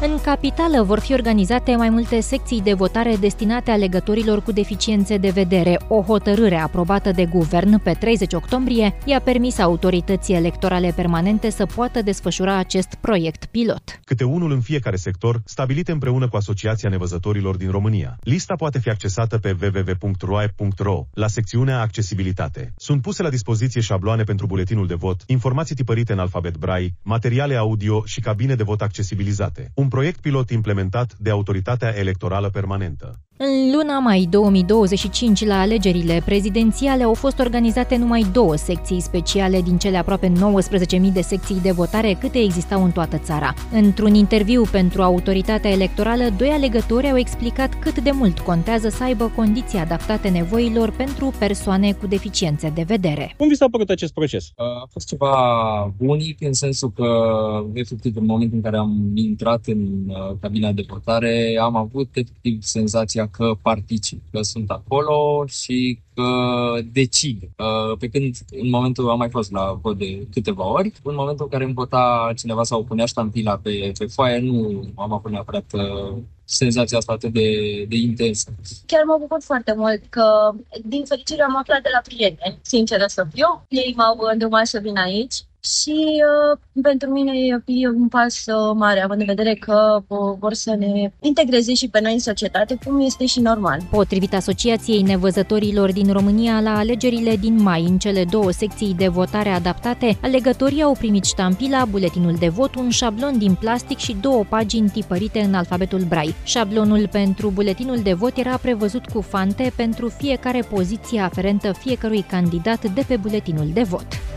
În capitală vor fi organizate mai multe secții de votare destinate alegătorilor cu deficiențe de vedere. O hotărâre aprobată de guvern pe 30 octombrie i-a permis autorității electorale permanente să poată desfășura acest proiect pilot. Câte unul în fiecare sector, stabilite împreună cu Asociația Nevăzătorilor din România. Lista poate fi accesată pe www.roae.ro la secțiunea Accesibilitate. Sunt puse la dispoziție șabloane pentru buletinul de vot, informații tipărite în alfabet Braille, materiale audio și cabine de vot accesibilizate. Un proiect pilot implementat de Autoritatea Electorală Permanentă. În luna mai 2025, la alegerile prezidențiale, au fost organizate numai 2 secții speciale din cele aproape 19.000 de secții de votare câte existau în toată țara. Într-un interviu pentru Autoritatea Electorală, 2 alegători au explicat cât de mult contează să aibă condiții adaptate nevoilor pentru persoane cu deficiențe de vedere. Cum vi s-a părut acest proces? A fost ceva unic, în sensul că, efectiv, în momentul în care am intrat în cabina de votare, am avut, efectiv, senzația că particip, că sunt acolo și că decid. Pe când în momentul, am mai fost la vot de câteva ori, în momentul în care îmi vota cineva sau punea ștampila pe foaie, nu am avut neapărat senzația asta atât de intensă. Chiar mă bucur foarte mult că, din fericire, am aflat de la prieteni, sinceră să fiu. Ei m-au îndrumat să vin aici. Și pentru mine e un pas mare, având în vedere că vor să ne integreze și pe noi în societate, cum este și normal. Potrivit Asociației Nevăzătorilor din România, la alegerile din mai, în cele 2 secții de votare adaptate, alegătorii au primit ștampila, buletinul de vot, un șablon din plastic și 2 pagini tipărite în alfabetul Braille. Șablonul pentru buletinul de vot era prevăzut cu fante pentru fiecare poziție aferentă fiecărui candidat de pe buletinul de vot.